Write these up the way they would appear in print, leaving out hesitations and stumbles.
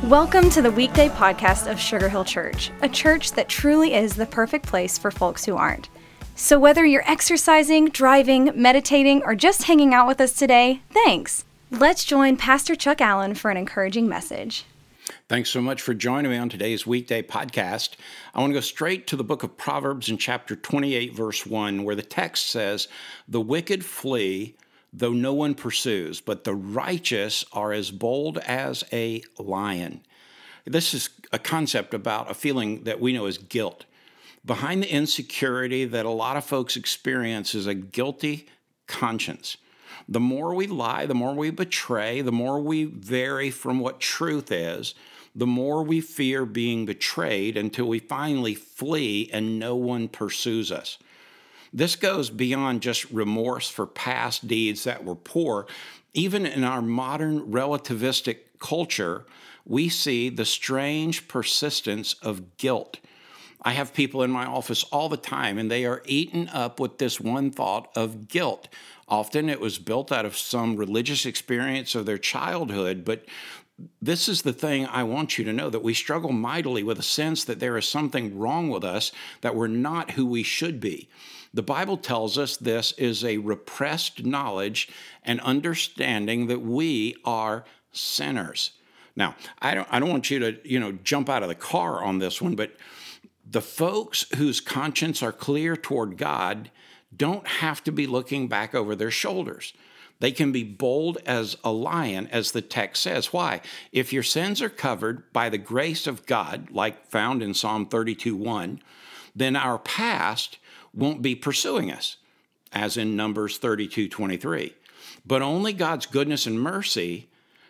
Welcome to the weekday podcast of Sugar Hill Church, a church that truly is the perfect place for folks who aren't. So whether you're exercising, driving, meditating, or just hanging out with us today, thanks. Let's join Pastor Chuck Allen for an encouraging message. Thanks so much for joining me on today's weekday podcast. I want to go straight to the book of Proverbs in chapter 28, verse 1, where the text says, "The wicked flee, though no one pursues, but the righteous are as bold as a lion." This is a concept about a feeling that we know as guilt. Behind the insecurity that a lot of folks experience is a guilty conscience. The more we lie, the more we betray, the more we vary from what truth is, the more we fear being betrayed until we finally flee and no one pursues us. This goes beyond just remorse for past deeds that were poor. Even in our modern relativistic culture, we see the strange persistence of guilt. I have people in my office all the time, and they are eaten up with this one thought of guilt. Often it was built out of some religious experience of their childhood, but this is the thing I want you to know, that we struggle mightily with a sense that there is something wrong with us, that we're not who we should be. The Bible tells us this is a repressed knowledge and understanding that we are sinners. Now, I don't want you to, jump out of the car on this one, but the folks whose conscience are clear toward God don't have to be looking back over their shoulders. They can be bold as a lion, as the text says. Why? If your sins are covered by the grace of God, like found in Psalm 32:1, then our past won't be pursuing us, as in Numbers 32:23. But only God's goodness and mercy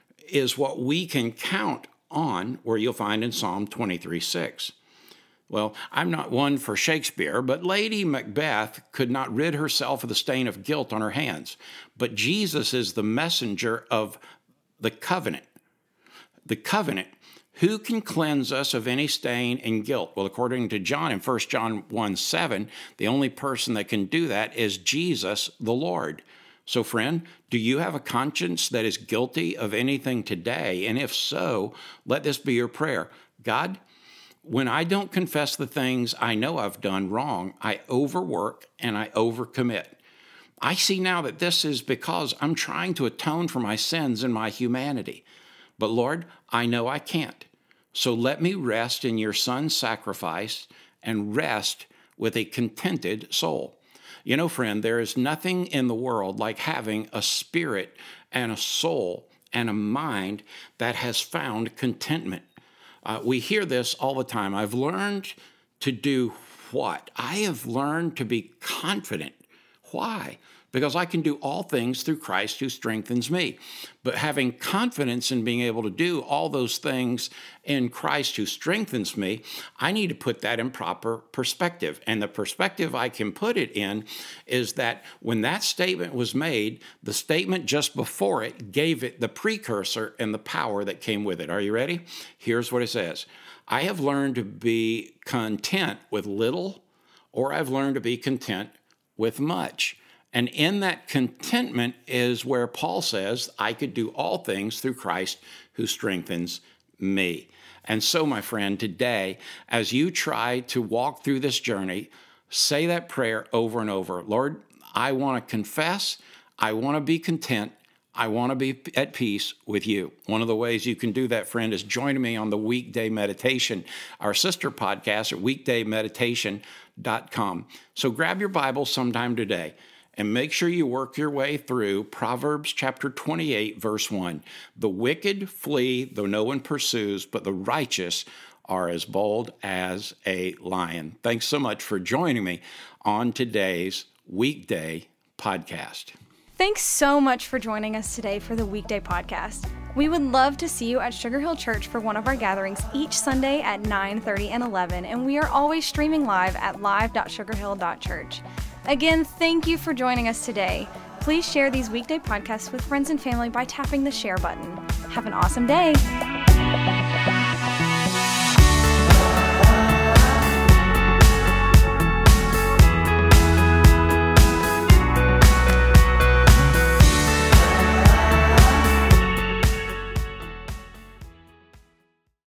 is what we can count on, where you'll find in Psalm 23:6. Well, I'm not one for Shakespeare, but Lady Macbeth could not rid herself of the stain of guilt on her hands. But Jesus is the messenger of the covenant. The covenant. Who can cleanse us of any stain and guilt? Well, according to John in 1 John 1:7, the only person that can do that is Jesus the Lord. So, friend, do you have a conscience that is guilty of anything today? And if so, let this be your prayer. God, when I don't confess the things I know I've done wrong, I overwork and I overcommit. I see now that this is because I'm trying to atone for my sins and my humanity. But Lord, I know I can't. So let me rest in your Son's sacrifice and rest with a contented soul. You know, friend, there is nothing in the world like having a spirit and a soul and a mind that has found contentment. We hear this all the time. I've learned to do what? I have learned to be confident. Why? Because I can do all things through Christ who strengthens me. But having confidence in being able to do all those things in Christ who strengthens me, I need to put that in proper perspective. And the perspective I can put it in is that when that statement was made, the statement just before it gave it the precursor and the power that came with it. Are you ready? Here's what it says. I have learned to be content with little, or I've learned to be content with much. And in that contentment is where Paul says, I could do all things through Christ who strengthens me. And so, my friend, today, as you try to walk through this journey, say that prayer over and over. Lord, I want to confess, I want to be content, I want to be at peace with you. One of the ways you can do that, friend, is joining me on the Weekday Meditation, our sister podcast at weekdaymeditation.com. So grab your Bible sometime today and make sure you work your way through Proverbs chapter 28, verse 1. The wicked flee, though no one pursues, but the righteous are as bold as a lion. Thanks so much for joining me on today's weekday podcast. Thanks so much for joining us today for the weekday podcast. We would love to see you at Sugar Hill Church for one of our gatherings each Sunday at 9:30 and 11, and we are always streaming live at live.sugarhill.church. Again, thank you for joining us today. Please share these weekday podcasts with friends and family by tapping the share button. Have an awesome day.